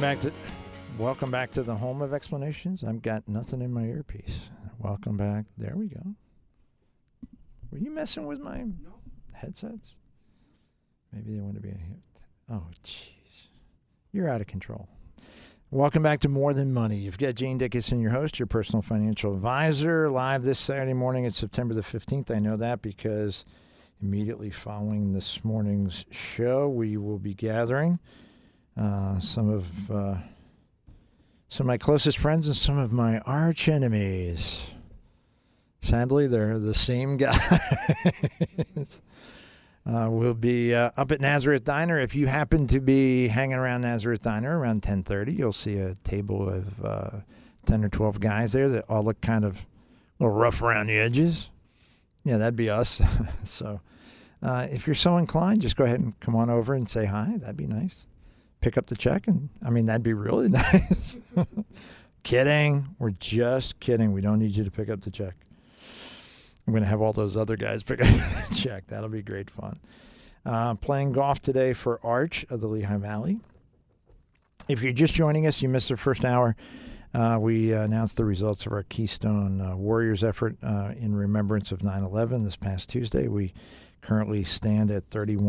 Welcome back to the home of explanations. I've got nothing in my earpiece. Welcome back. There we go. Were you messing with my headsets? Maybe they want to be a hit. Oh, jeez. You're out of control. Welcome back to More Than Money. You've got Gene Dickinson, your host, your personal financial advisor, live this Saturday morning. It's September the 15th. I know that because immediately following this morning's show, we will be gathering some of my closest friends and some of my arch enemies. Sadly, they're the same guys. We'll be up at Nazareth Diner. If you happen to be hanging around Nazareth Diner around 10:30, you'll see a table of 10 or 12 guys there that all look kind of a little rough around the edges. Yeah, that'd be us. So if you're so inclined, just go ahead and come on over and say hi. That'd be nice. Pick up the check, and that'd be really nice. Kidding. We're just kidding. We don't need you to pick up the check. I'm going to have all those other guys pick up the check. That'll be great fun. Playing golf today for Arch of the Lehigh Valley. If you're just joining us, you missed the first hour. We announced the results of our Keystone Warriors effort in remembrance of 9/11 this past Tuesday. We currently stand at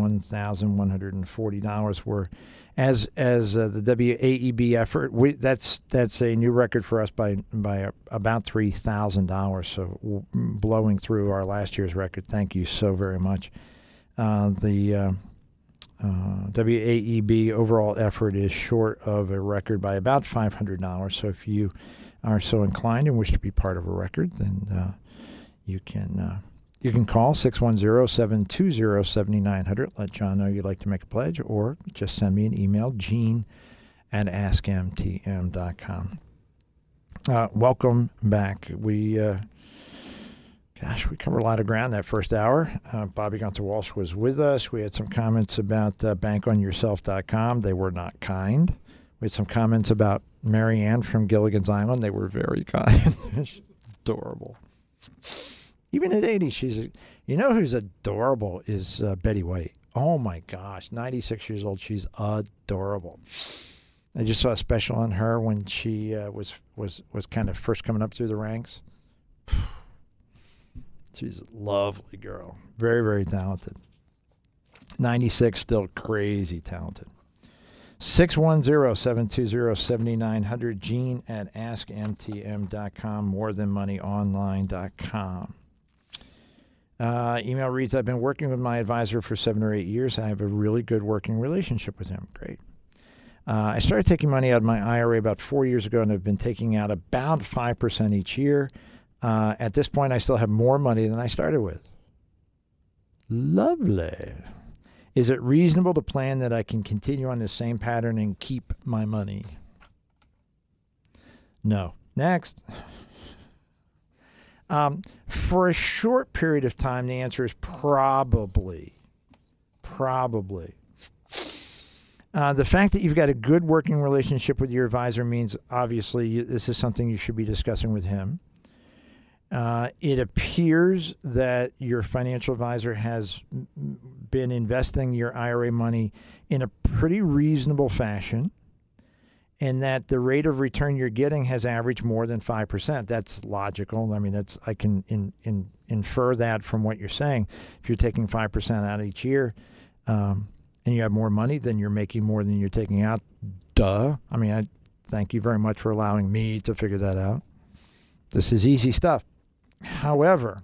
$31,140. We're as the WAEB effort. That's a new record for us by about $3,000. So blowing through our last year's record. Thank you so very much. The WAEB overall effort is short of a record by about $500. So if you are so inclined and wish to be part of a record, then you can call 610-720-7900. Let John know you'd like to make a pledge, or just send me an email, gene@askmtm.com. Welcome back. We covered a lot of ground that first hour. Bobby Gunther Walsh was with us. We had some comments about bankonyourself.com. They were not kind. We had some comments about Marianne from Gilligan's Island. They were very kind. Adorable. Even at 80, you know who's adorable is Betty White. Oh my gosh, 96 years old. She's adorable. I just saw a special on her when she was kind of first coming up through the ranks. She's a lovely girl. Very, very talented. 96, still crazy talented. 610-720-7900, gene@askmtm.com, morethanmoneyonline.com. Email reads, I've been working with my advisor for 7 or 8 years. I have a really good working relationship with him. Great. I started taking money out of my IRA about 4 years ago and have been taking out about 5% each year. At this point, I still have more money than I started with. Lovely. Is it reasonable to plan that I can continue on the same pattern and keep my money? No. Next. For a short period of time, the answer is probably. Probably. The fact that you've got a good working relationship with your advisor means, obviously, this is something you should be discussing with him. It appears that your financial advisor has been investing your IRA money in a pretty reasonable fashion, and that the rate of return you're getting has averaged more than 5%. That's logical. I can infer that from what you're saying. If you're taking 5% out each year, and you have more money, then you're making more than you're taking out. Duh. I thank you very much for allowing me to figure that out. This is easy stuff. However,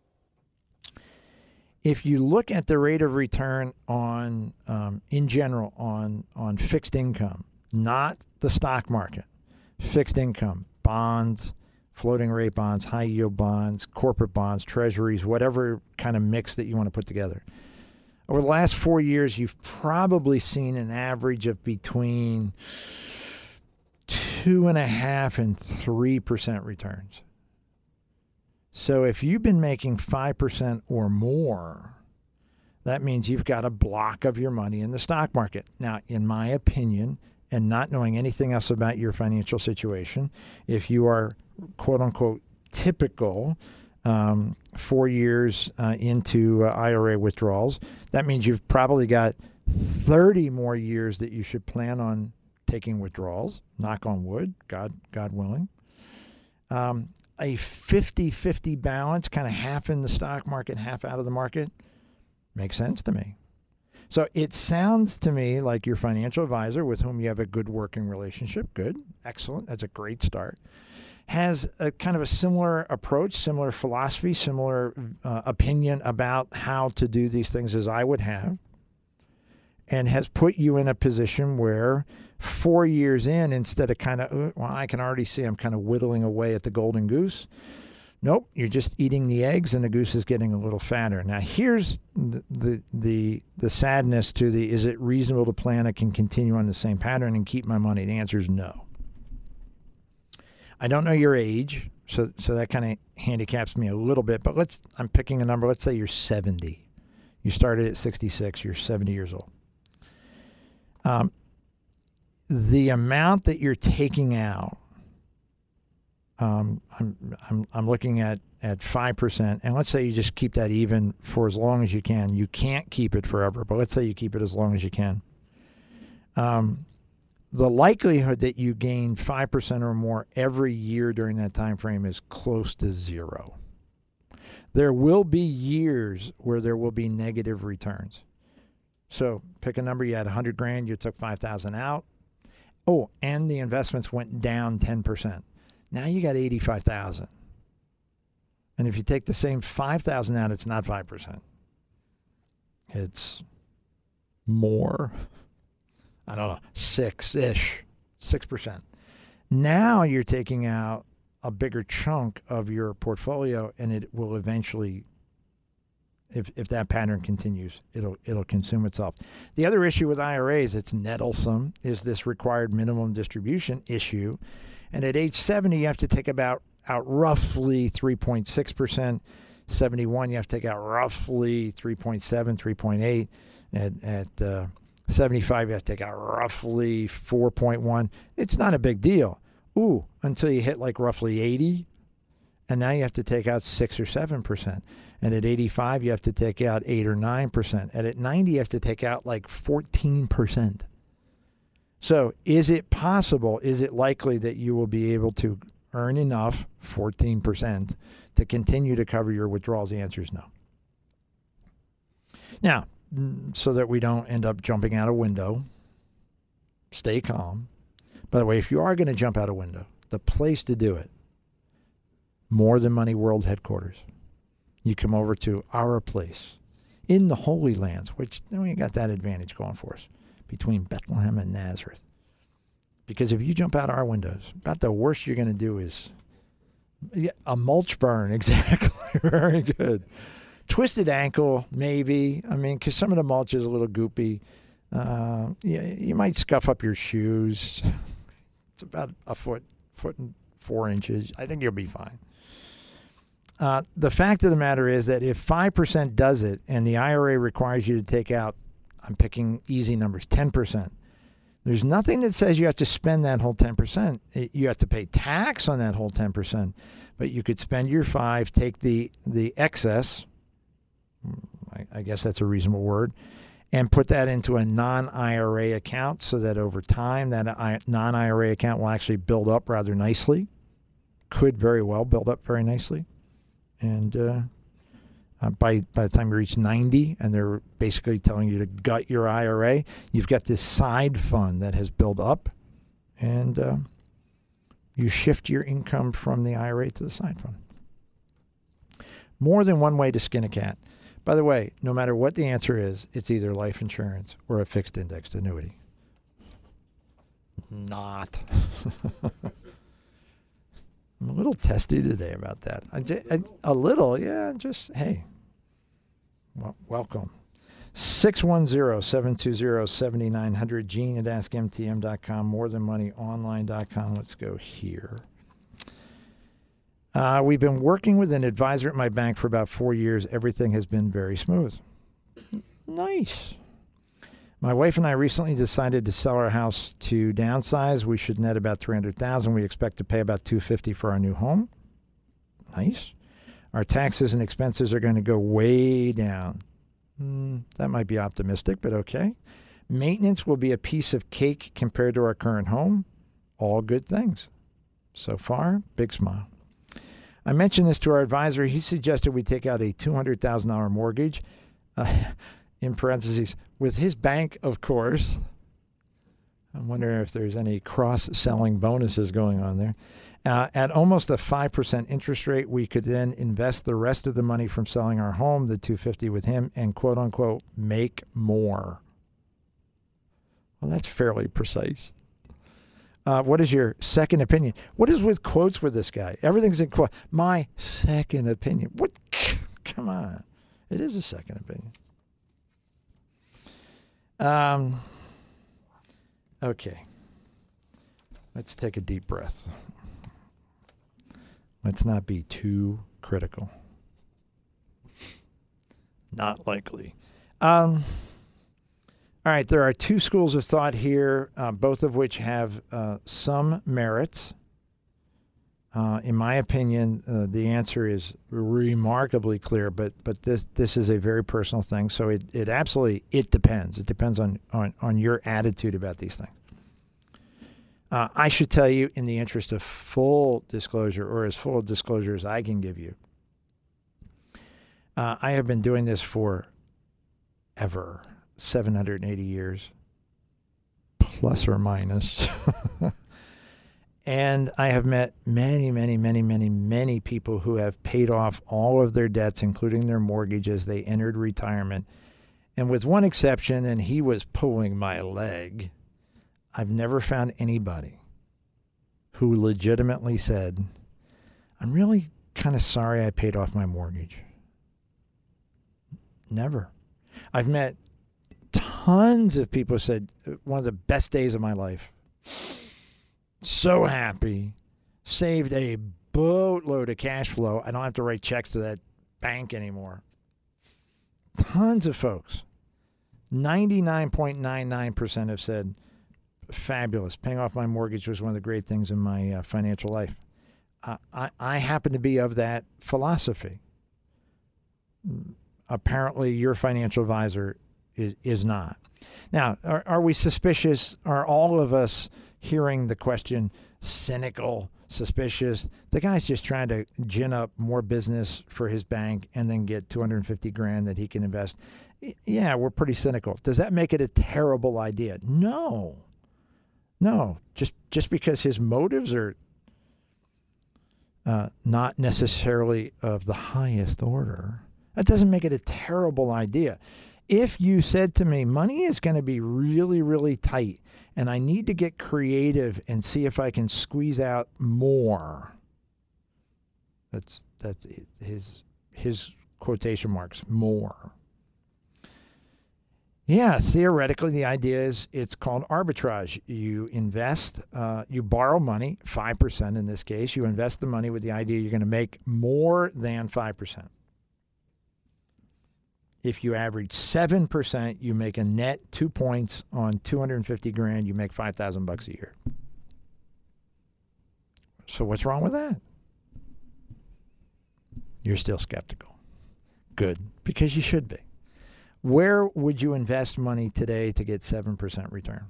if you look at the rate of return on, in general, on fixed income, not the stock market, fixed income, bonds, floating rate bonds, high yield bonds, corporate bonds, treasuries, whatever kind of mix that you want to put together. Over the last 4 years, you've probably seen an average of between 2.5% and 3% returns. So if you've been making 5% or more, that means you've got a block of your money in the stock market. Now, in my opinion, and not knowing anything else about your financial situation, if you are, quote unquote, typical 4 years into IRA withdrawals, that means you've probably got 30 more years that you should plan on taking withdrawals, knock on wood, God willing. A 50-50 balance, kind of half in the stock market, half out of the market, makes sense to me. So it sounds to me like your financial advisor, with whom you have a good working relationship, good, excellent, that's a great start, has a kind of a similar approach, similar philosophy, similar opinion about how to do these things as I would have, and has put you in a position where 4 years in, instead of kind of, well, I can already see I'm kind of whittling away at the golden goose. Nope, you're just eating the eggs and the goose is getting a little fatter. Now, here's the sadness to the, is it reasonable to plan I can continue on the same pattern and keep my money? The answer is no. I don't know your age, so that kind of handicaps me a little bit, but I'm picking a number. Let's say you're 70. You started at 66, you're 70 years old. The amount that you're taking out, I'm looking at 5%, and let's say you just keep that even for as long as you can. You can't keep it forever, but let's say you keep it as long as you can. The likelihood that you gain 5% or more every year during that time frame is close to zero. There will be years where there will be negative returns. So pick a number. You had 100 grand, you took 5,000 out. Oh, and the investments went down 10%. Now you got 85,000. And if you take the same 5,000 out, it's not 5%. It's more, I don't know, 6%. Now you're taking out a bigger chunk of your portfolio, and it will eventually, if that pattern continues, it'll consume itself. The other issue with IRAs, it's nettlesome, is this required minimum distribution issue. And at age 70, you have to take out roughly 3.6%. 71, you have to take out roughly 3.7, 3.8. At 75, you have to take out roughly 4.1. It's not a big deal. Until you hit like roughly 80. And now you have to take out 6 or 7%. And at 85, you have to take out 8 or 9%. And at 90, you have to take out like 14%. So is it possible, is it likely that you will be able to earn enough, 14%, to continue to cover your withdrawals? The answer is no. Now, so that we don't end up jumping out a window, stay calm. By the way, if you are going to jump out a window, the place to do it, More Than Money World Headquarters. You come over to our place in the Holy Lands, which we got that advantage going for us, between Bethlehem and Nazareth. Because if you jump out our windows, about the worst you're going to do is a mulch burn. Exactly. Very good. Twisted ankle, maybe. I mean, because some of the mulch is a little goopy. You might scuff up your shoes. It's about a foot and 4 inches. I think you'll be fine. The fact of the matter is that if 5% does it and the IRA requires you to take out, I'm picking easy numbers, 10%. There's nothing that says you have to spend that whole 10%. You have to pay tax on that whole 10%, but you could spend your 5, take the excess, I guess that's a reasonable word, and put that into a non-IRA account so that over time that non-IRA account will actually build up rather nicely. Could very well build up very nicely. And by the time you reach 90 and they're basically telling you to gut your IRA, you've got this side fund that has built up, and you shift your income from the IRA to the side fund. More than one way to skin a cat. By the way, no matter what the answer is, it's either life insurance or a fixed indexed annuity. Not. I'm a little testy today about that. A little, yeah, just, hey, well, welcome. 610-720-7900, Gene at AskMTM.com, morethanmoneyonline.com. Let's go here. We've been working with an advisor at my bank for about 4 years. Everything has been very smooth. Nice. My wife and I recently decided to sell our house to downsize. We should net about $300,000. We expect to pay about $250,000 for our new home. Nice. Our taxes and expenses are going to go way down. That might be optimistic, but okay. Maintenance will be a piece of cake compared to our current home. All good things. So far, big smile. I mentioned this to our advisor. He suggested we take out a $200,000 mortgage, in parentheses, with his bank, of course. I'm wondering if there's any cross-selling bonuses going on there. At almost a 5% interest rate, we could then invest the rest of the money from selling our home, the $250,000 with him, and quote-unquote, make more. Well, that's fairly precise. What is your second opinion? What is with quotes with this guy? Everything's in quote. My second opinion. What? Come on. It is a second opinion. Okay. Let's take a deep breath. Let's not be too critical. Not likely. All right, there are two schools of thought here, both of which have some merit. In my opinion, the answer is remarkably clear, but this is a very personal thing. So it absolutely depends. It depends on your attitude about these things. I should tell you, in the interest of full disclosure, or as full disclosure as I can give you, I have been doing this for ever, 780 years, plus or minus. And I have met many people who have paid off all of their debts, including their mortgage, as they entered retirement. And with one exception, and he was pulling my leg, I've never found anybody who legitimately said, I'm really kind of sorry I paid off my mortgage. Never. I've met tons of people who said, one of the best days of my life. So happy. Saved a boatload of cash flow. I don't have to write checks to that bank anymore. Tons of folks. 99.99% have said, fabulous. Paying off my mortgage was one of the great things in my financial life. I happen to be of that philosophy. Apparently, your financial advisor is not. Now, are we suspicious? Are all of us hearing the question cynical, suspicious? The guy's just trying to gin up more business for his bank and then get $250,000 that he can invest. Yeah, we're pretty cynical. Does that make it a terrible idea? No. Just because his motives are not necessarily of the highest order, that doesn't make it a terrible idea. If you said to me, money is going to be really, really tight, and I need to get creative and see if I can squeeze out more. That's his quotation marks, more. Yeah, theoretically, the idea is it's called arbitrage. You invest, you borrow money, 5% in this case. You invest the money with the idea you're going to make more than 5%. If you average 7%, you make a net 2 points on $250,000. You make $5,000 a year. So what's wrong with that? You're still skeptical. Good, because you should be. Where would you invest money today to get 7% return?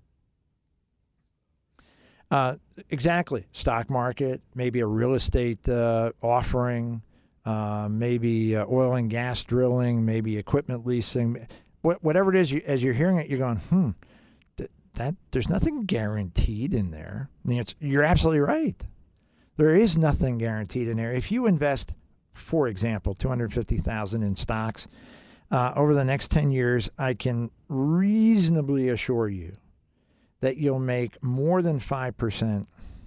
Exactly. Stock market, maybe a real estate offering, maybe oil and gas drilling, maybe equipment leasing. Whatever it is, as you're hearing it, you're going, that there's nothing guaranteed in there. I mean, you're absolutely right. There is nothing guaranteed in there. If you invest, for example, $250,000 in stocks, over the next 10 years, I can reasonably assure you that you'll make more than 5%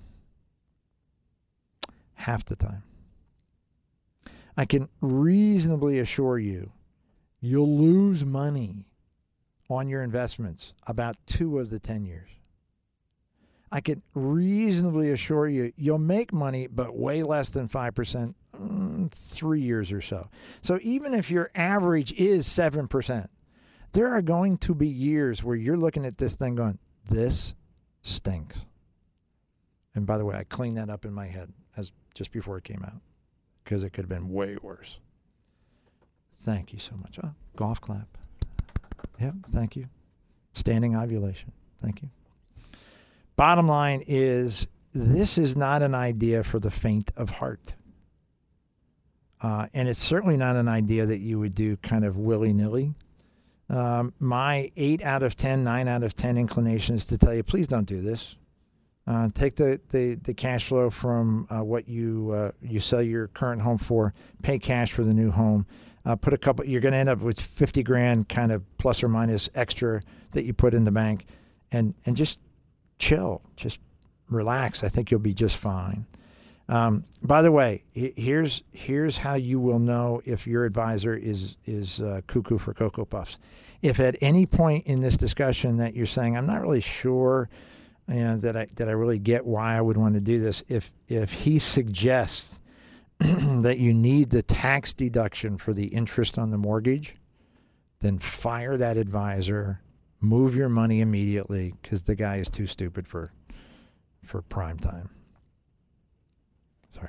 half the time. I can reasonably assure you you'll lose money on your investments about 2 of the 10 years. I can reasonably assure you you'll make money, but way less than 5%, 3 years or so. So even if your average is 7%, there are going to be years where you're looking at this thing going, this stinks. And by the way, I cleaned that up in my head just before it came out, because it could have been way worse. Thank you so much. Oh, golf clap. Yep, thank you. Standing ovulation. Thank you. Bottom line is, this is not an idea for the faint of heart. And it's certainly not an idea that you would do kind of willy-nilly. My 8 out of 10, 9 out of 10 inclination is to tell you, please don't do this. Take the cash flow from what you sell your current home for, pay cash for the new home. Put a couple, you're going to end up with 50 grand kind of plus or minus extra that you put in the bank, and just chill, just relax. I think you'll be just fine. By the way, here's how you will know if your advisor is cuckoo for Cocoa Puffs. If at any point in this discussion that you're saying, I'm not really sure, that I really get why I would want to do this, if he suggests that you need the tax deduction for the interest on the mortgage, then fire that advisor, move your money immediately, because the guy is too stupid for prime time. Sorry.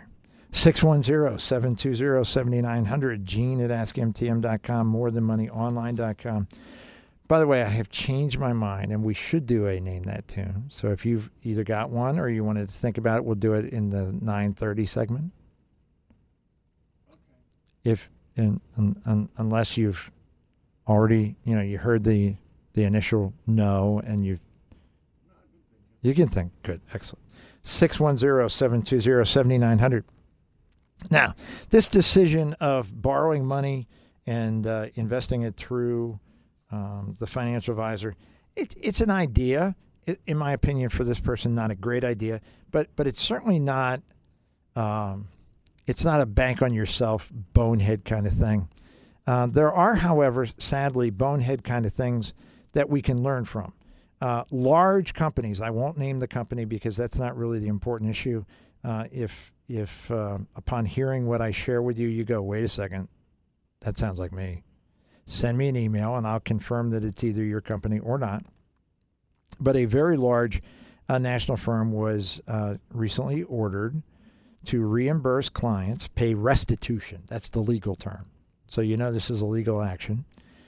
610-720-7900, Gene at AskMTM.com, morethanmoneyonline.com. By the way, I have changed my mind, and we should do a Name That Tune. So if you've either got one or you wanted to think about it, we'll do it in the 9:30 segment. Okay. Unless you've already, you heard the initial no, and you can think. Good, excellent. 610-720-7900. Now, this decision of borrowing money and investing it through the financial advisor, it's an idea, in my opinion, for this person, not a great idea, but it's certainly not, it's not a bank on yourself, bonehead kind of thing. There are, however, sadly, bonehead kind of things that we can learn from. Large companies, I won't name the company because that's not really the important issue. If upon hearing what I share with you, you go, wait a second, that sounds like me, send me an email and I'll confirm that it's either your company or not. But a very large national firm was recently ordered to reimburse clients, pay restitution. That's the legal term. So this is a legal action.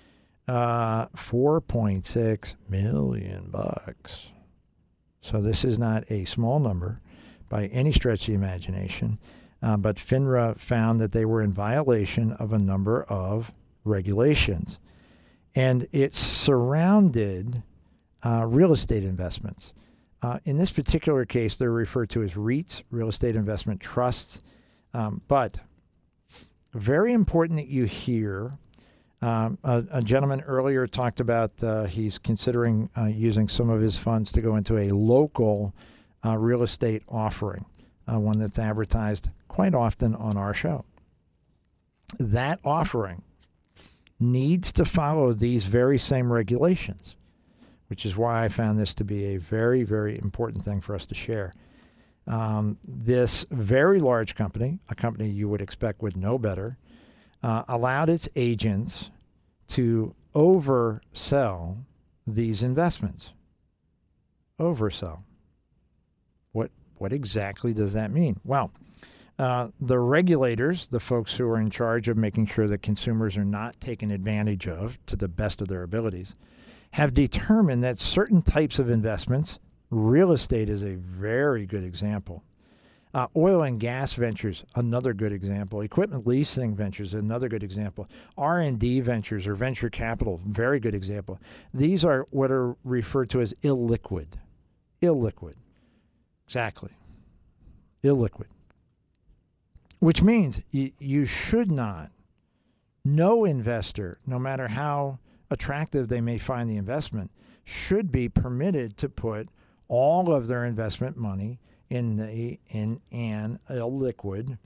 $4.6 million. So this is not a small number by any stretch of the imagination. But FINRA found that they were in violation of a number of regulations. And it surrounded real estate investments. In this particular case, they're referred to as REITs, real estate investment trusts. But very important that you hear, a gentleman earlier talked about he's considering using some of his funds to go into a local real estate offering, one that's advertised quite often on our show. That offering needs to follow these very same regulations, which is why I found this to be a very, very important thing for us to share. This very large company, a company you would expect would know better, allowed its agents to oversell these investments. Oversell. What exactly does that mean? Well, the regulators, the folks who are in charge of making sure that consumers are not taken advantage of to the best of their abilities, have determined that certain types of investments, real estate is a very good example. Oil and gas ventures, another good example. Equipment leasing ventures, another good example. R&D ventures or venture capital, very good example. These are what are referred to as illiquid. Illiquid. Exactly. Illiquid. Which means you should not, no investor, no matter how attractive they may find the investment, should be permitted to put all of their investment money in an illiquid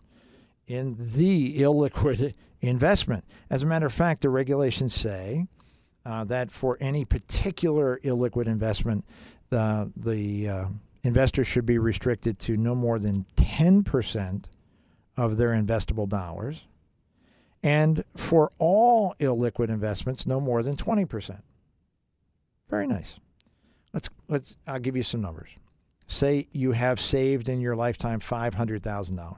investment. As a matter of fact, the regulations say that for any particular illiquid investment, the investor should be restricted to no more than 10% of their investable dollars, and for all illiquid investments, no more than 20%. Very nice. I'll give you some numbers. Say you have saved in your lifetime $500,000.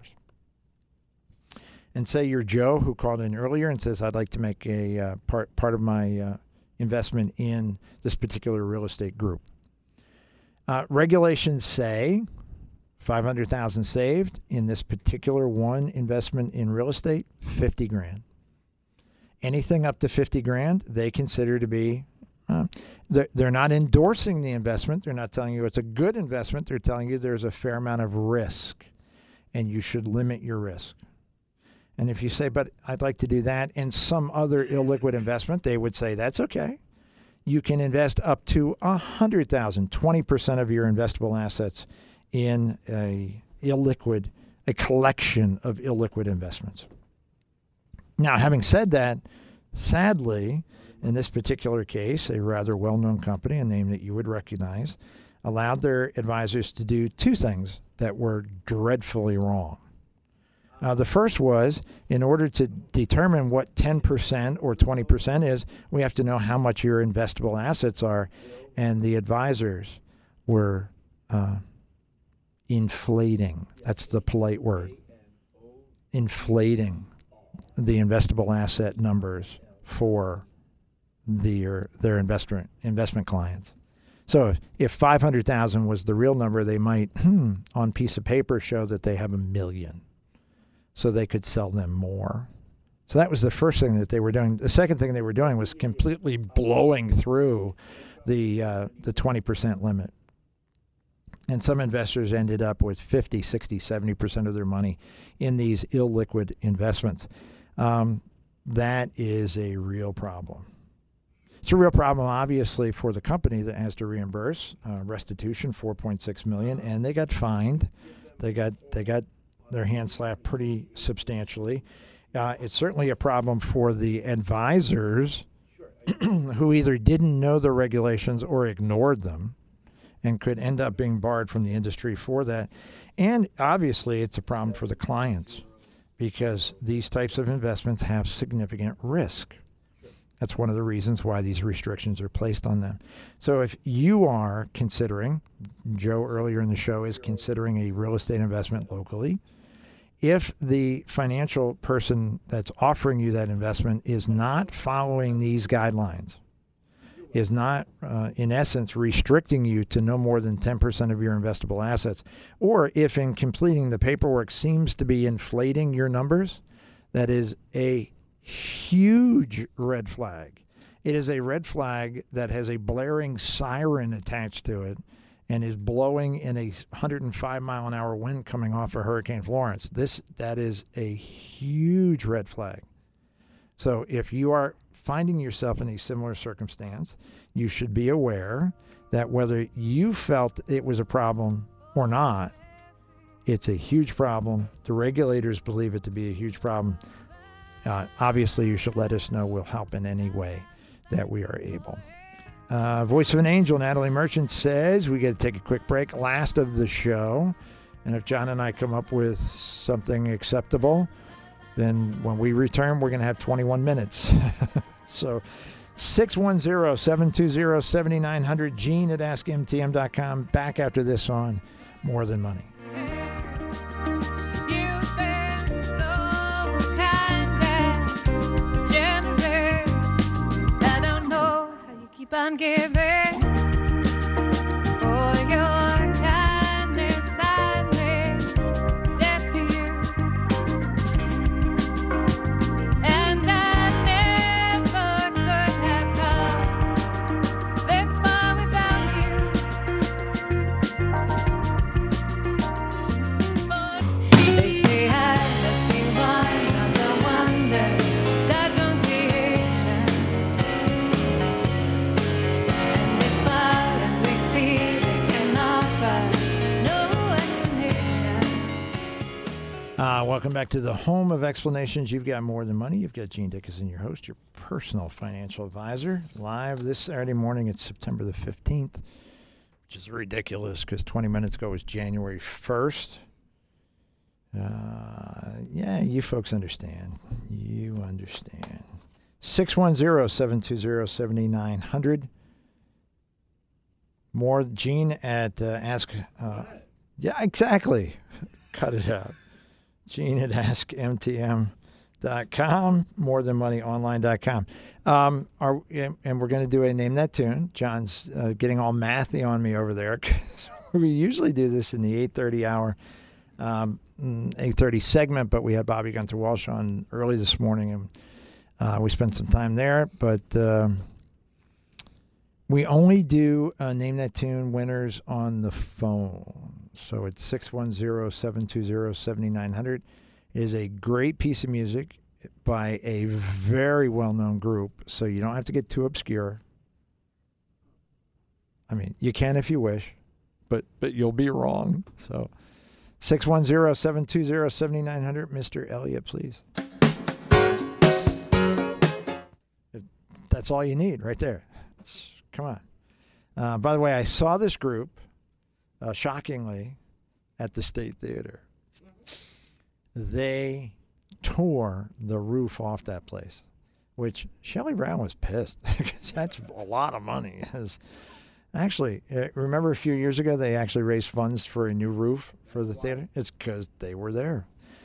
And say you're Joe, who called in earlier and says, I'd like to make a part of my investment in this particular real estate group. Regulations say 500,000 saved in this particular one investment in real estate, 50 grand. Anything up to 50 grand, they consider to be, they're not endorsing the investment. They're not telling you it's a good investment. They're telling you there's a fair amount of risk and you should limit your risk. And if you say, but I'd like to do that in some other illiquid investment, they would say that's okay. You can invest up to 100,000, 20% of your investable assets in a collection of illiquid investments. Now, having said that, sadly, in this particular case, a rather well-known company, a name that you would recognize, allowed their advisors to do two things that were dreadfully wrong. The first was, in order to determine what 10% or 20% is, we have to know how much your investable assets are. And the advisors were inflating. That's the polite word. Inflating the investable asset numbers for their investment clients. So if 500,000 was the real number, they might, on piece of paper, show that they have $1 million. So they could sell them more. So that was the first thing that they were doing. The second thing they were doing was completely blowing through the 20% limit. And some investors ended up with 50, 60, 70% of their money in these illiquid investments. That is a real problem. It's a real problem, obviously, for the company that has to reimburse restitution, $4.6 million, and they got fined. They got their hand slapped pretty substantially. It's certainly a problem for the advisors who either didn't know the regulations or ignored them and could end up being barred from the industry for that. And obviously it's a problem for the clients because these types of investments have significant risk. That's one of the reasons why these restrictions are placed on them. So if you are considering, Joe earlier in the show is considering a real estate investment locally, if the financial person that's offering you that investment is not following these guidelines, is not, in essence, restricting you to no more than 10% of your investable assets, or if in completing the paperwork seems to be inflating your numbers, that is a huge red flag. It is a red flag that has a blaring siren attached to it and is blowing in a 105-mile-an-hour wind coming off of Hurricane Florence. That is a huge red flag. So if you are finding yourself in a similar circumstance, you should be aware that whether you felt it was a problem or not, it's a huge problem. The regulators believe it to be a huge problem. Obviously, you should let us know. We'll help in any way that we are able. Voice of an Angel, Natalie Merchant says we got to take a quick break. Last of the show. And if John and I come up with something acceptable, then when we return, we're going to have 21 minutes. So 610-720-7900, Gene at AskMTM.com. Back after this on More Than Money. Keep on giving for your kindness. I made debt to you, and I never could have come this far without you. They say I must be one of the wonders God's own creation. Welcome back to the home of explanations. You've got More Than Money. You've got Gene Dickinson, your host, your personal financial advisor. Live this Saturday morning. It's September the 15th, which is ridiculous because 20 minutes ago was January 1st. Yeah, you folks understand. You understand. 610-720-7900. More Gene at Ask. Yeah, exactly. Cut it out. Gene at AskMTM.com. morethanmoneyonline.com, morethanmoneyonline.com. And we're going to do a Name That Tune. John's getting all mathy on me over there. We usually do this in the 8:30 hour, 8:30 segment, but we had Bobby Gunther Walsh on early this morning, and we spent some time there. But we only do Name That Tune winners on the phone. So it's 610-720-7900. It is a great piece of music by a very well-known group, so you don't have to get too obscure. I mean, you can if you wish, but you'll be wrong. So 610-720-7900. Mr. Elliott, please. That's all you need right there. Come on. By the way, I saw this group, shockingly, at the State Theater. They tore the roof off that place, which Shelley Brown was pissed because that's a lot of money. Actually, remember a few years ago they actually raised funds for a new roof for the theater? It's because they were there.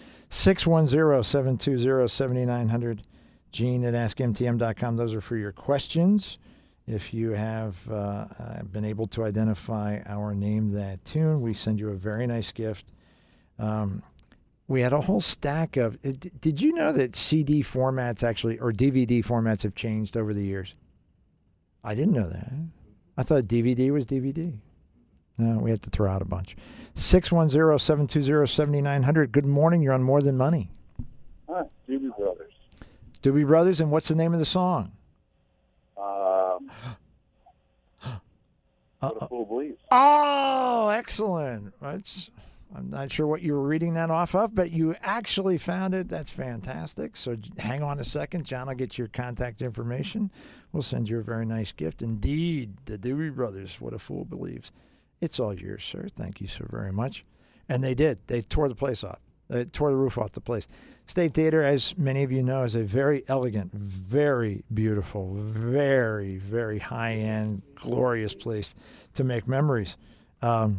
610-720-7900. Gene at AskMTM.com. Those are for your questions. If you have been able to identify our Name That Tune, we send you a very nice gift. We had a whole stack of... Did you know that CD formats actually, or DVD formats have changed over the years? I didn't know that. I thought DVD was DVD. No, we had to throw out a bunch. 610-720-7900. Good morning. You're on More Than Money. Hi, Doobie Brothers. Doobie Brothers, and what's the name of the song? What a Fool Believes. Oh, excellent. I'm not sure what you were reading that off of, but you actually found it. That's fantastic. So hang on a second. John will get your contact information. We'll send you a very nice gift. Indeed, the Doobie Brothers, What a Fool Believes. It's all yours, sir. Thank you so very much. And they did. They tore the place off. They tore the roof off the place. State Theater, as many of you know, is a very elegant, very beautiful, very, very high-end, glorious place to make memories. And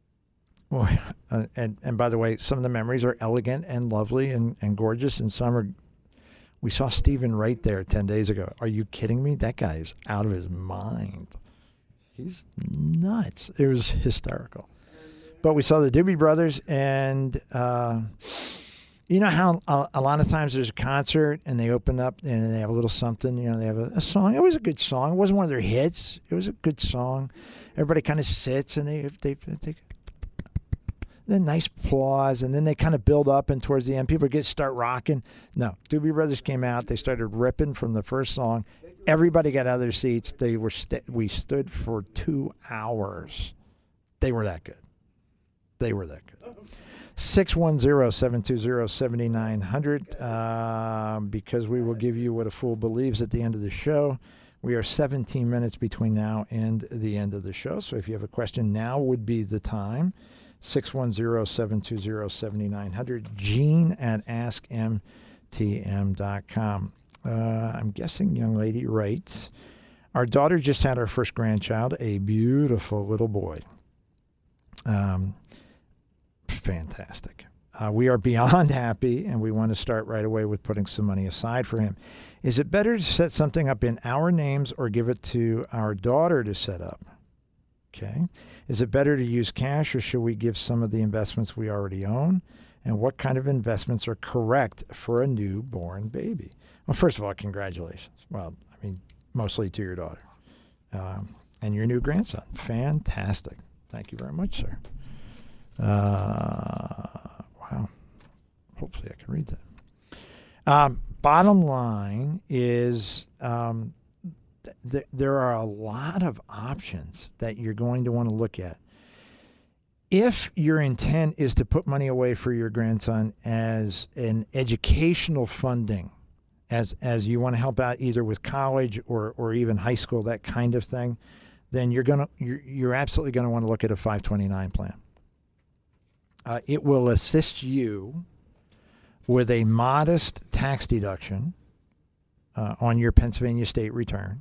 by the way, some of the memories are elegant and lovely and gorgeous, and some are... We saw Stephen Wright there 10 days ago. Are you kidding me? That guy is out of his mind. He's nuts. It was hysterical. But we saw the Doobie Brothers, and you know how a lot of times there's a concert and they open up and they have a little something, you know, they have a song. It was a good song. It wasn't one of their hits. It was a good song. Everybody kind of sits and they then nice applause, and then they kind of build up, and towards the end people start rocking. No, Doobie Brothers came out. They started ripping from the first song. Everybody got out of their seats. We stood for 2 hours. They were that good. They were that good. 610-720-7900, because we will give you What a Fool Believes at the end of the show. We are 17 minutes between now and the end of the show, so if you have a question, now would be the time. 610-720-7900. Gene at AskMTM.com. I'm guessing young lady writes, our daughter just had our first grandchild, a beautiful little boy. Fantastic. We are beyond happy, and we want to start right away with putting some money aside for him. Is it better to set something up in our names or give it to our daughter to set up? Okay. Is it better to use cash, or should we give some of the investments we already own? And what kind of investments are correct for a newborn baby? Well, first of all, congratulations. Well, I mean, mostly to your daughter and your new grandson. Fantastic. Thank you very much, sir. Wow. Hopefully I can read that. Bottom line is there are a lot of options that you're going to want to look at. If your intent is to put money away for your grandson as an educational funding, as you want to help out either with college or even high school, that kind of thing, then you're absolutely going to want to look at a 529 plan. It will assist you with a modest tax deduction on your Pennsylvania state return.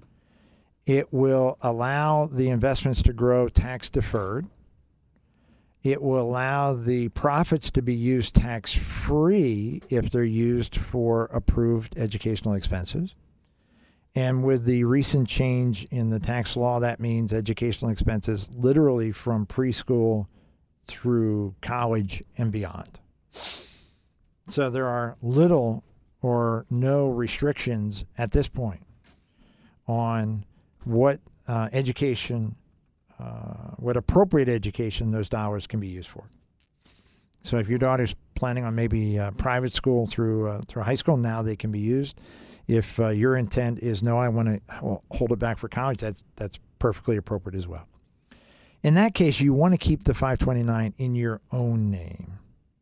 It will allow the investments to grow tax deferred, It will allow the profits to be used tax-free if they're used for approved educational expenses. And with the recent change in the tax law, that means educational expenses literally from preschool through college and beyond. So there are little or no restrictions at this point on what what appropriate education those dollars can be used for. So if your daughter's planning on maybe private school through high school, now they can be used. If your intent is, no, I want to hold it back for college, that's perfectly appropriate as well. In that case, you want to keep the 529 in your own name,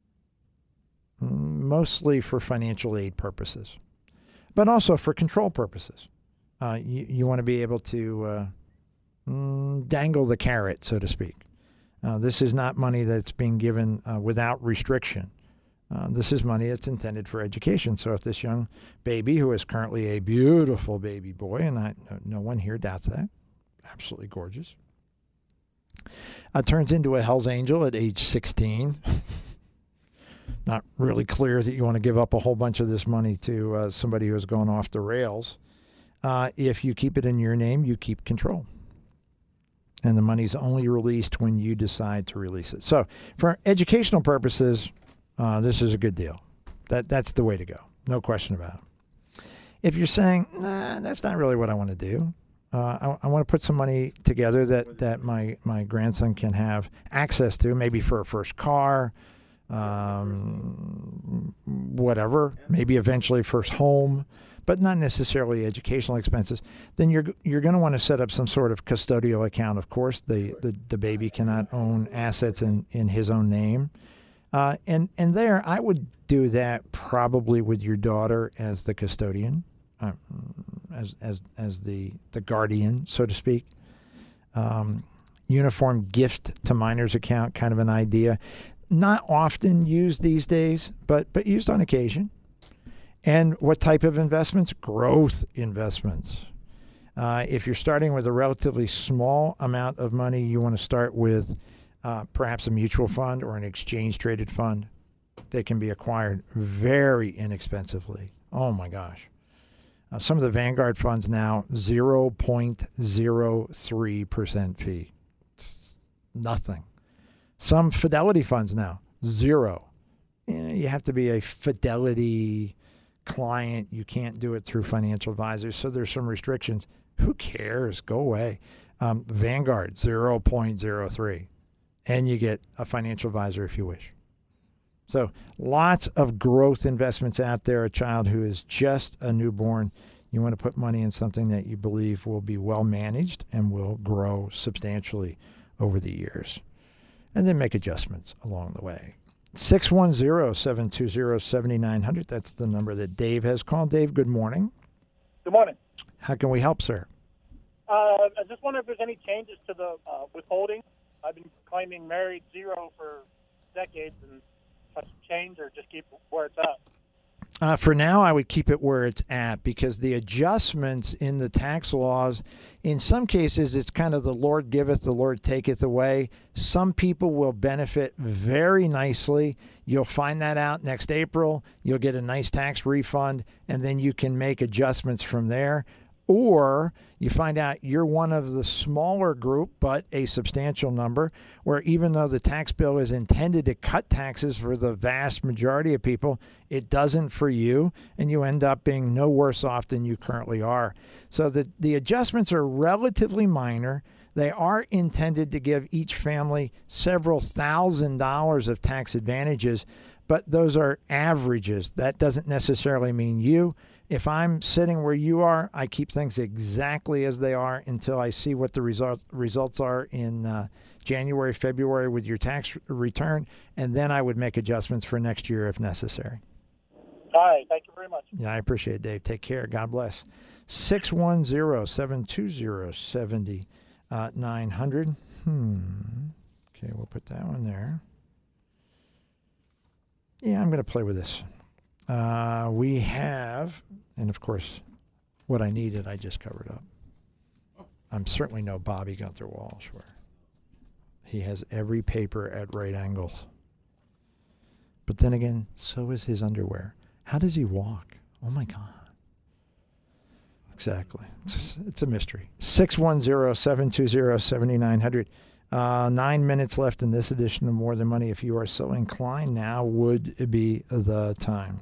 mostly for financial aid purposes, but also for control purposes. You want to be able to dangle the carrot, so to speak. This is not money that's being given without restriction. This is money that's intended for education. So if this young baby, who is currently a beautiful baby boy, and no one here doubts that, absolutely gorgeous, turns into a Hell's Angel at age 16, not really clear that you want to give up a whole bunch of this money to somebody who has gone off the rails. If you keep it in your name, you keep control. And the money's only released when you decide to release it. So for educational purposes, this is a good deal. That's the way to go. No question about it. If you're saying, nah, that's not really what I want to do. I want to put some money together that my grandson can have access to, maybe for a first car, whatever, maybe eventually first home, but not necessarily educational expenses, then you're going to want to set up some sort of custodial account. Of course, the baby cannot own assets in his own name. And there, I would do that probably with your daughter as the custodian, as the guardian, so to speak. Uniform gift to minors account, kind of an idea. Not often used these days, but used on occasion. And what type of investments? Growth investments. If you're starting with a relatively small amount of money, you want to start with perhaps a mutual fund or an exchange-traded fund that can be acquired very inexpensively. Oh, my gosh. Some of the Vanguard funds now, 0.03% fee. It's nothing. Some Fidelity funds now, 0. You have to be a Fidelity client. You can't do it through financial advisors, so there's some restrictions. Who cares? Go away. Vanguard, 0.03. And you get a financial advisor if you wish. So lots of growth investments out there. A child who is just a newborn, you want to put money in something that you believe will be well managed and will grow substantially over the years. And then make adjustments along the way. 610-720-7900. That's the number that Dave has called. Dave, good morning. Good morning. How can we help, sir? I just wonder if there's any changes to the withholding. I've been claiming married 0 for decades, and change or just keep where it's at? For now, I would keep it where it's at, because the adjustments in the tax laws, in some cases, it's kind of the Lord giveth, the Lord taketh away. Some people will benefit very nicely. You'll find that out next April. You'll get a nice tax refund, and then you can make adjustments from there. Or you find out you're one of the smaller group, but a substantial number, where even though the tax bill is intended to cut taxes for the vast majority of people, it doesn't for you, and you end up being no worse off than you currently are. So the adjustments are relatively minor. They are intended to give each family several $1,000s of tax advantages, but those are averages. That doesn't necessarily mean you. If I'm sitting where you are, I keep things exactly as they are until I see what the results are in January, February with your tax return, and then I would make adjustments for next year if necessary. All right. Thank you very much. Yeah, I appreciate it, Dave. Take care. God bless. 610-720-7900. Okay, we'll put that one there. Yeah, I'm going to play with this. We have, and of course, what I needed, I just covered up. I'm certainly no Bobby Gunther Walsh, where He has every paper at right angles. But then again, so is his underwear. How does he walk? Oh my God. Exactly. It's a mystery. 610-720-7900. 9 minutes left in this edition of More Than Money. If you are so inclined, now would be the time.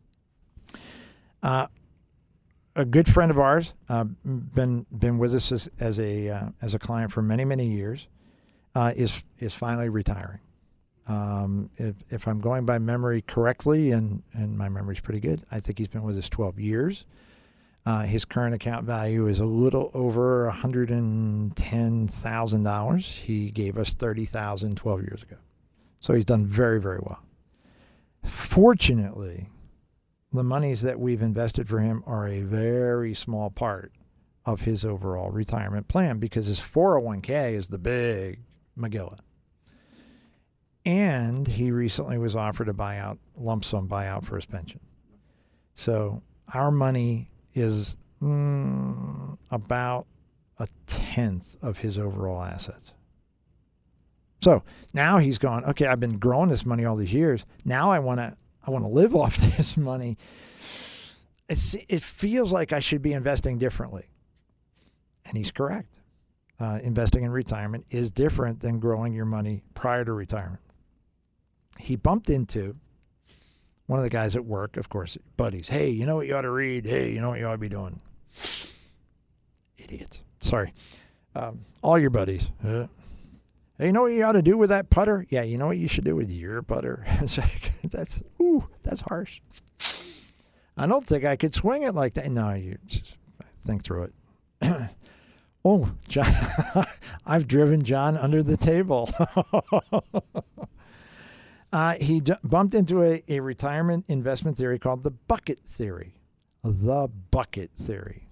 A good friend of ours, been with us as a client for many years, is finally retiring. If I'm going by memory correctly, and my memory's pretty good, I think he's been with us 12 years. His current account value is a little over $110,000. He gave us $30,000 12 years ago. So he's done very well. Fortunately, the monies that we've invested for him are a very small part of his overall retirement plan, because his 401k is the big Megillah. And he recently was offered a lump sum buyout for his pension. So our money is about 1/10 of his overall assets. So now he's gone, okay, I've been growing this money all these years. Now I want to live off this money. It feels like I should be investing differently. And he's correct. Investing in retirement is different than growing your money prior to retirement. He bumped into one of the guys at work, of course, buddies. Hey, you know what you ought to read? Hey, you know what you ought to be doing? Idiot. Sorry. All your buddies. Hey, you know what you ought to do with that putter? Yeah, you know what you should do with your putter? It's like, that's harsh. I don't think I could swing it like that. No, you just think through it. Oh, John, I've driven John under the table. He bumped into a retirement investment theory called the bucket theory. The bucket theory.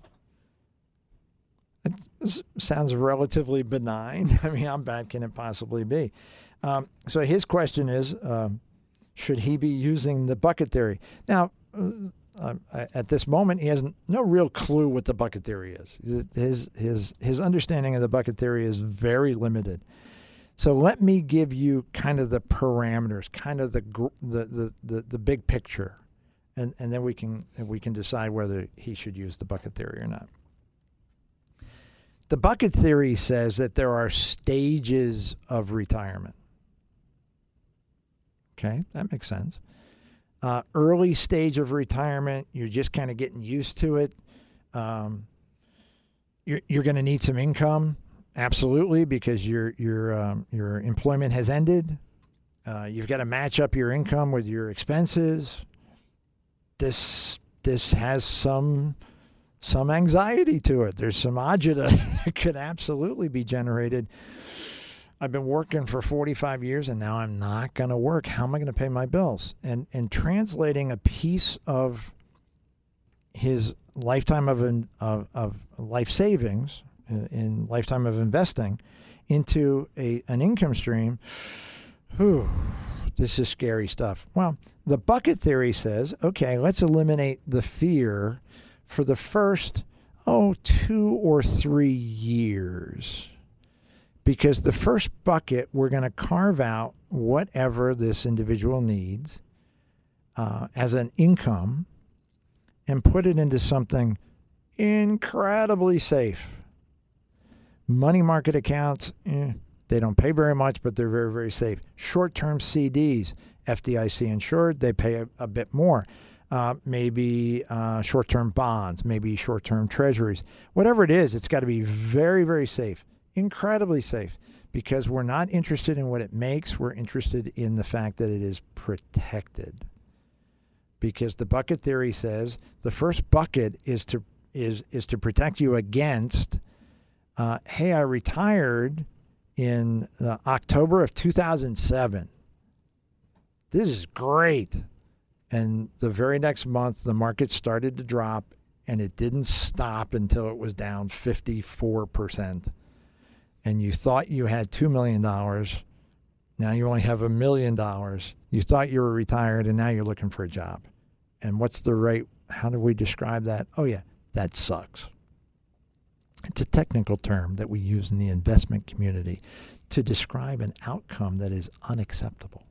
It sounds relatively benign. I mean, how bad can it possibly be? So his question is, should he be using the bucket theory? Now, at this moment, he has no real clue what the bucket theory is. His understanding of the bucket theory is very limited. So let me give you kind of the parameters, kind of the big picture, and then we can decide whether he should use the bucket theory or not. The bucket theory says that there are stages of retirement. Okay, that makes sense. Early stage of retirement, you're just kind of getting used to it. You're going to need some income. Absolutely, because your employment has ended. You've got to match up your income with your expenses. This has some anxiety to it. There's some agita that could absolutely be generated. I've been working for 45 years and now I'm not going to work. How am I going to pay my bills? And translating a piece of his lifetime of life savings in lifetime of investing into an income stream, this is scary stuff. Well, the bucket theory says, okay, let's eliminate the fear for the first 2 or 3 years. Because the first bucket, we're going to carve out whatever this individual needs as an income and put it into something incredibly safe. Money market accounts, they don't pay very much, but they're very, very safe. Short-term CDs, FDIC insured, they pay a bit more. Maybe short-term bonds, maybe short-term treasuries. Whatever it is, it's got to be very, very safe. Incredibly safe, because we're not interested in what it makes. We're interested in the fact that it is protected. Because the bucket theory says the first bucket is to protect you against, hey, I retired in October of 2007. This is great. And the very next month, the market started to drop, and it didn't stop until it was down 54%. And you thought you had $2 million. Now you only have $1 million. You thought you were retired, and now you're looking for a job. And what's the rate? How do we describe that? Oh, yeah, that sucks. It's a technical term that we use in the investment community to describe an outcome that is unacceptable.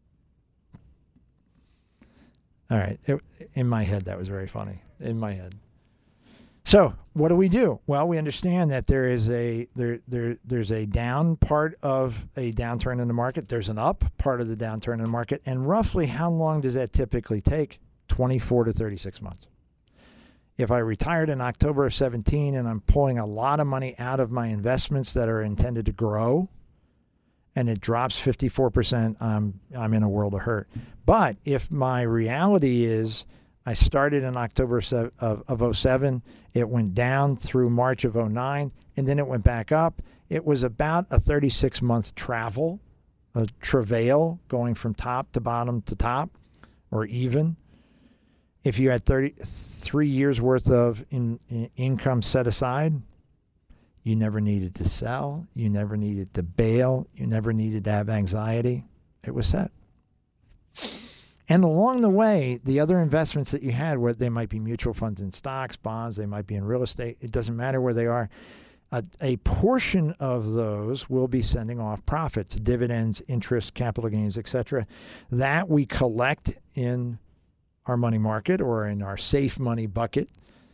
All right. In my head, that was very funny. In my head. So what do? Well, we understand that there is there's a down part of a downturn in the market. There's an up part of the downturn in the market. And roughly how long does that typically take? 24 to 36 months. If I retired in October of 17 and I'm pulling a lot of money out of my investments that are intended to grow, and it drops 54%, I'm in a world of hurt. But if my reality is I started in October of 07, it went down through March of 09, and then it went back up. It was about a 36-month travel, a travail going from top to bottom to top, or even. If you had 33 years worth of income set aside, you never needed to sell. You never needed to bail. You never needed to have anxiety. It was set. And along the way, the other investments that you had, where they might be mutual funds and stocks, bonds, they might be in real estate. It doesn't matter where they are. A portion of those will be sending off profits, dividends, interest, capital gains, etc. That we collect in our money market or in our safe money bucket.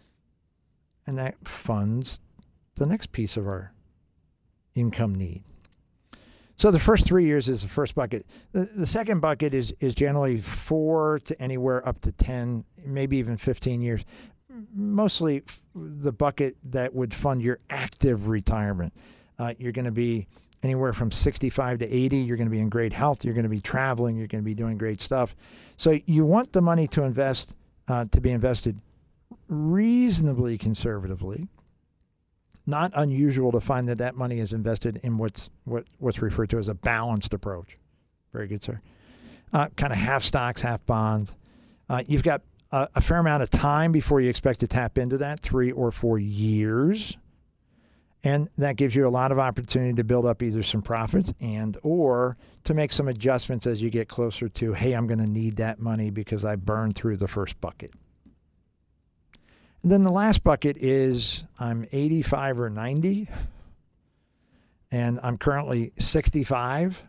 And that funds the next piece of our income need. So the first 3 years is the first bucket. The second bucket is generally 4 to anywhere up to 10, maybe even 15 years. Mostly the bucket that would fund your active retirement. You're going to be anywhere from 65 to 80. You're going to be in great health. You're going to be traveling. You're going to be doing great stuff. So you want the money to invest, to be invested reasonably conservatively. Not unusual to find that money is invested in what's referred to as a balanced approach. Very good, sir. Kind of half stocks, half bonds. You've got a fair amount of time before you expect to tap into that, 3 or 4 years. And that gives you a lot of opportunity to build up either some profits and or to make some adjustments as you get closer to, hey, I'm going to need that money because I burned through the first bucket. And then the last bucket is I'm 85 or 90, and I'm currently 65.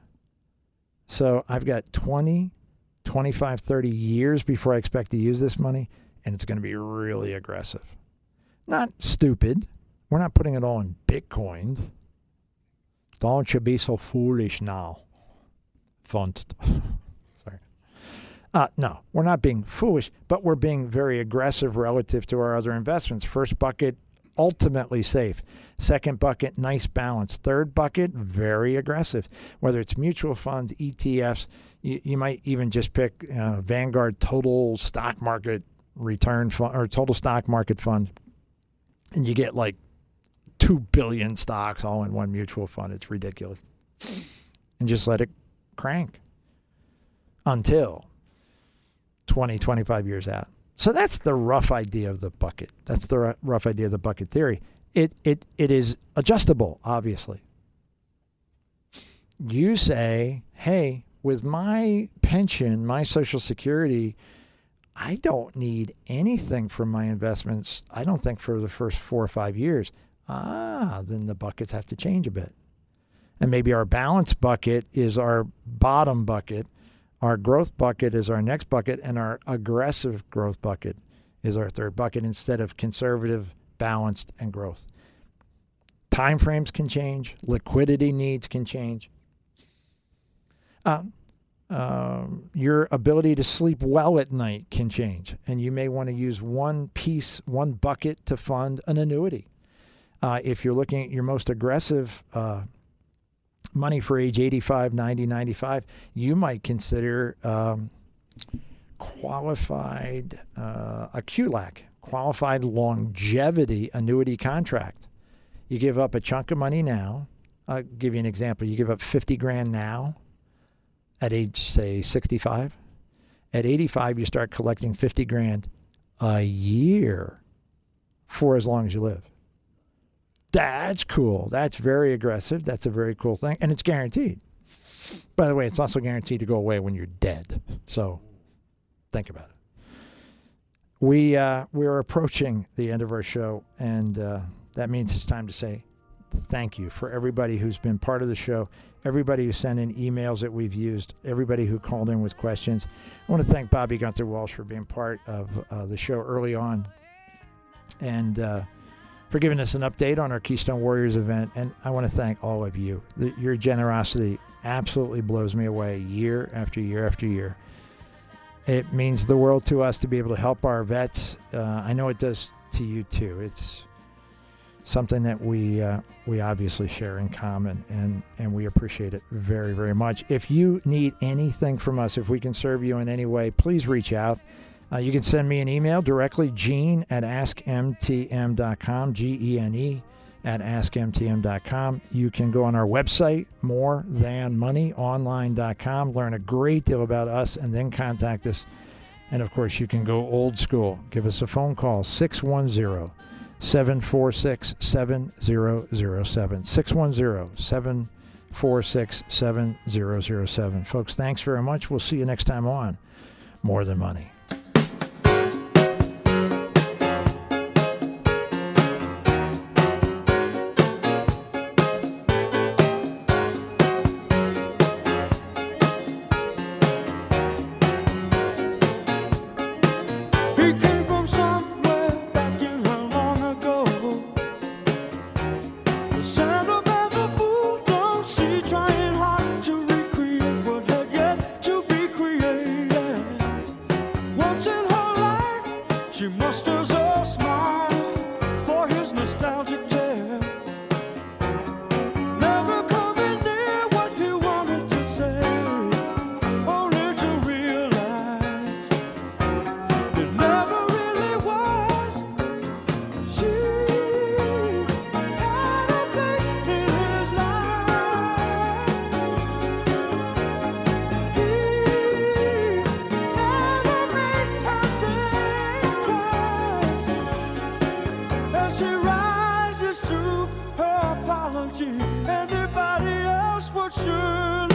So I've got 20, 25, 30 years before I expect to use this money, and it's going to be really aggressive. Not stupid. We're not putting it all in Bitcoins. Don't you be so foolish now. Funst. Sorry. No, we're not being foolish, but we're being very aggressive relative to our other investments. First bucket, ultimately safe. Second bucket, nice balance. Third bucket, very aggressive. Whether it's mutual funds, ETFs, you might even just pick Vanguard Total Stock Market Return Fund or Total Stock Market Fund, and you get like 2 billion stocks all in one mutual fund. It's ridiculous. And just let it crank until 20, 25 years out. So that's the rough idea of the bucket. That's the rough idea of the bucket theory. It is adjustable, obviously. You say, hey, with my pension, my Social Security, I don't need anything from my investments, I don't think, for the first 4 or 5 years. Then the buckets have to change a bit. And maybe our balance bucket is our bottom bucket. Our growth bucket is our next bucket, and our aggressive growth bucket is our third bucket instead of conservative, balanced, and growth. Time frames can change. Liquidity needs can change. Your ability to sleep well at night can change, and you may want to use one bucket to fund an annuity. If you're looking at your most aggressive money for age 85, 90, 95, you might consider qualified, a QLAC, qualified longevity annuity contract. You give up a chunk of money now. I'll give you an example. You give up 50 grand now at age, say, 65. At 85, you start collecting 50 grand a year for as long as you live. That's cool. That's very aggressive. That's a very cool thing. And it's guaranteed. By the way, it's also guaranteed to go away when you're dead. So think about it. We're approaching the end of our show, and that means it's time to say thank you for everybody who's been part of the show, everybody who sent in emails that we've used, everybody who called in with questions. I want to thank Bobby Gunther Walsh for being part of the show early on and for giving us an update on our Keystone Warriors event. And I want to thank all of you. Your generosity absolutely blows me away year after year after year. It means the world to us to be able to help our vets. I know it does to you too. It's something that we obviously share in common, and we appreciate it very, very much. If you need anything from us, if we can serve you in any way, please reach out. You can send me an email directly, gene@askmtm.com, GENE@askmtm.com. You can go on our website, morethanmoneyonline.com, learn a great deal about us, and then contact us. And, of course, you can go old school. Give us a phone call, 610-746-7007, 610-746-7007. Folks, thanks very much. We'll see you next time on More Than Money. Anybody else would surely